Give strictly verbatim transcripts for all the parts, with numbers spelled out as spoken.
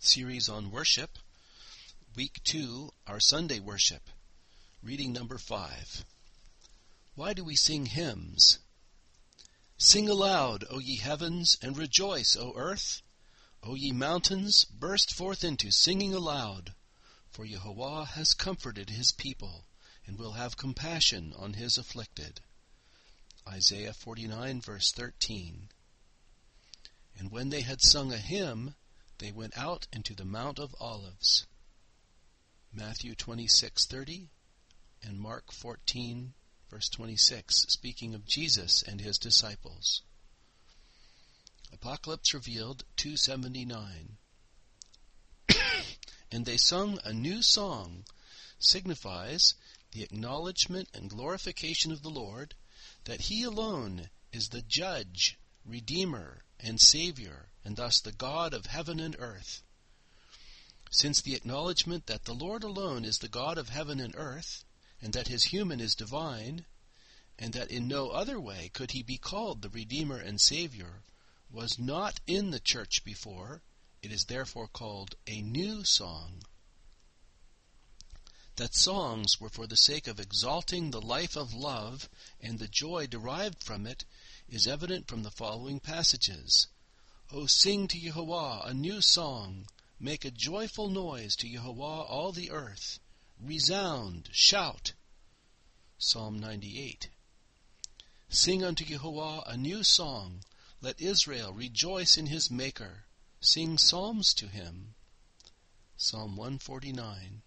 series on worship. Week two, our Sunday worship. Reading number five. Why do we sing hymns? Sing aloud, O ye heavens, and rejoice, O earth. O ye mountains, burst forth into singing aloud. For Yehovah has comforted his people, and will have compassion on his afflicted. Isaiah forty-nine, verse thirteen. And when they had sung a hymn, they went out into the Mount of Olives. Matthew twenty-six, thirty, and Mark fourteen, verse twenty-six, speaking of Jesus and his disciples. Apocalypse Revealed two seventy-nine. And they sung a new song, signifies the acknowledgement and glorification of the Lord, that he alone is the Judge, Redeemer, and Savior, and thus the God of heaven and earth. Since the acknowledgement that the Lord alone is the God of heaven and earth, and that his human is divine, and that in no other way could he be called the Redeemer and Savior, was not in the church before, it is therefore called a new song. That songs were for the sake of exalting the life of love and the joy derived from it is evident from the following passages. O sing to Yehovah a new song, make a joyful noise to Yehovah all the earth, resound, shout. Psalm ninety-eight. Sing unto Yehovah a new song, let Israel rejoice in his Maker, sing psalms to him. Psalm one forty-nine.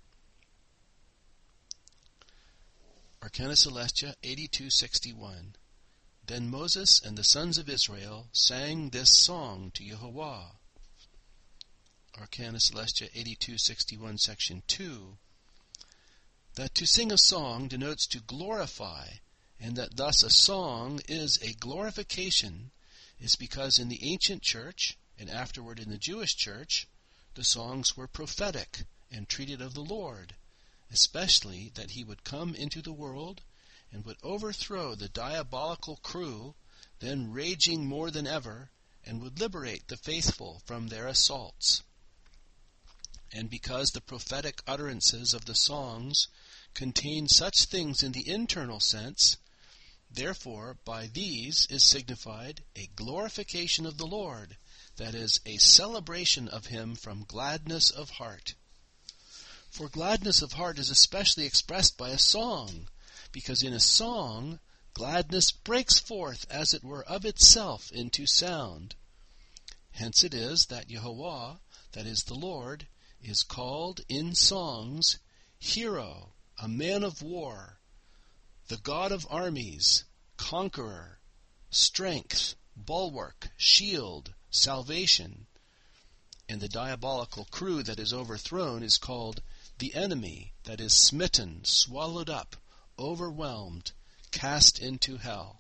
Arcana Celestia eighty-two sixty-one. Then Moses and the sons of Israel sang this song to Yehovah. Arcana Celestia eighty-two sixty-one, section two. That to sing a song denotes to glorify, and that thus a song is a glorification, is because in the ancient church, and afterward in the Jewish church, the songs were prophetic and treated of the Lord, especially that he would come into the world and would overthrow the diabolical crew, then raging more than ever, and would liberate the faithful from their assaults. And because the prophetic utterances of the songs contain such things in the internal sense, therefore by these is signified a glorification of the Lord, that is, a celebration of him from gladness of heart. For gladness of heart is especially expressed by a song, because in a song gladness breaks forth as it were of itself into sound. Hence it is that Yehovah, that is the Lord, is called in songs Hero, a man of war, the God of armies, conqueror, strength, bulwark, shield, salvation. And the diabolical crew that is overthrown is called the enemy, that is smitten, swallowed up, overwhelmed, cast into hell.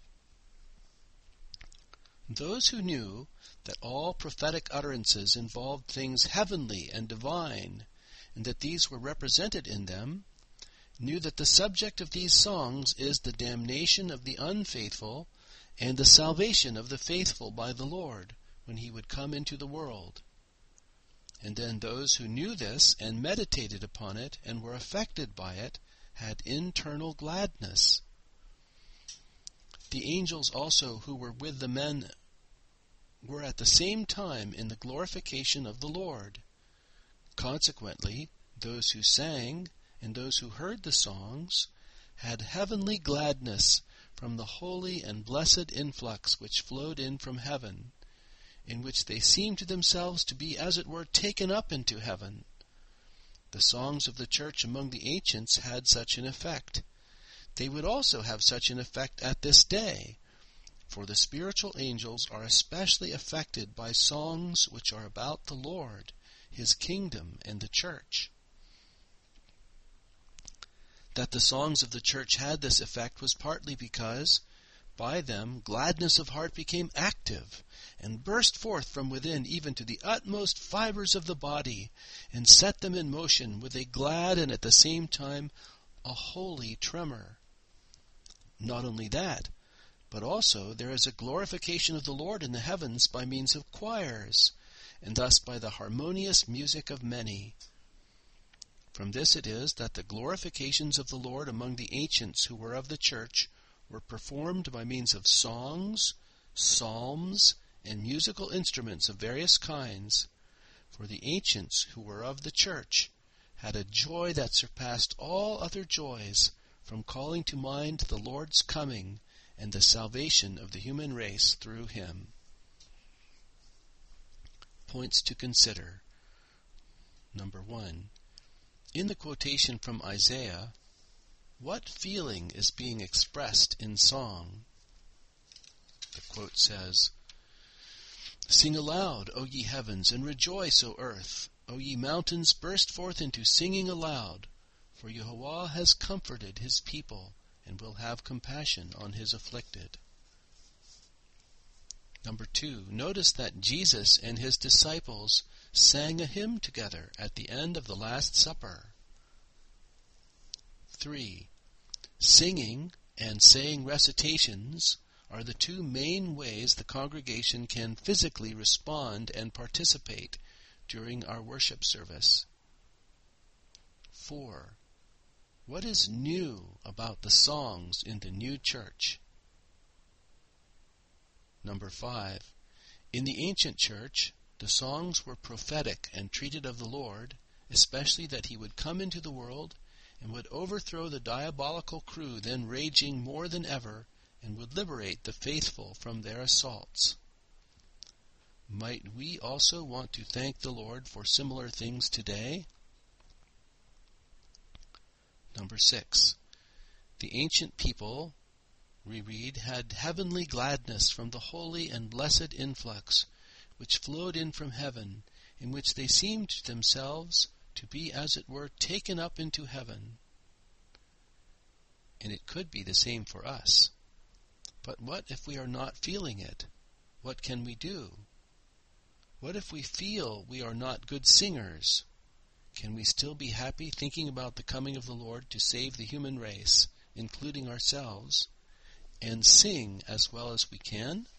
Those who knew that all prophetic utterances involved things heavenly and divine, and that these were represented in them, knew that the subject of these songs is the damnation of the unfaithful and the salvation of the faithful by the Lord when he would come into the world. And then those who knew this and meditated upon it and were affected by it had internal gladness. The angels also who were with the men were at the same time in the glorification of the Lord. Consequently, those who sang and those who heard the songs had heavenly gladness from the holy and blessed influx which flowed in from heaven, in which they seemed to themselves to be as it were taken up into heaven. The songs of the church among the ancients had such an effect. They would also have such an effect at this day, for the spiritual angels are especially affected by songs which are about the Lord, his kingdom, and the church. That the songs of the church had this effect was partly because, by them, gladness of heart became active, and burst forth from within even to the utmost fibers of the body, and set them in motion with a glad and at the same time a holy tremor. Not only that, but also there is a glorification of the Lord in the heavens by means of choirs, and thus by the harmonious music of many. From this it is that the glorifications of the Lord among the ancients who were of the church were performed by means of songs, psalms, and musical instruments of various kinds, for the ancients who were of the church had a joy that surpassed all other joys from calling to mind the Lord's coming and the salvation of the human race through him. Points to consider. Number one. In the quotation from Isaiah, what feeling is being expressed in song? The quote says, "Sing aloud, O ye heavens, and rejoice, O earth. O ye mountains, burst forth into singing aloud, for Yehovah has comforted his people, and will have compassion on his afflicted." Number two, notice that Jesus and his disciples sang a hymn together at the end of the Last Supper. Three, singing and saying recitations are the two main ways the congregation can physically respond and participate during our worship service. Four, what is new about the songs in the new church? Number five, in the ancient church, the songs were prophetic and treated of the Lord, especially that he would come into the world and would overthrow the diabolical crew then raging more than ever, and would liberate the faithful from their assaults. Might we also want to thank the Lord for similar things today? Number six, the ancient people, we read, had heavenly gladness from the holy and blessed influx, which flowed in from heaven, in which they seemed to themselves to be, as it were, taken up into heaven. And it could be the same for us. But what if we are not feeling it? What can we do? What if we feel we are not good singers? Can we still be happy thinking about the coming of the Lord to save the human race, including ourselves, and sing as well as we can?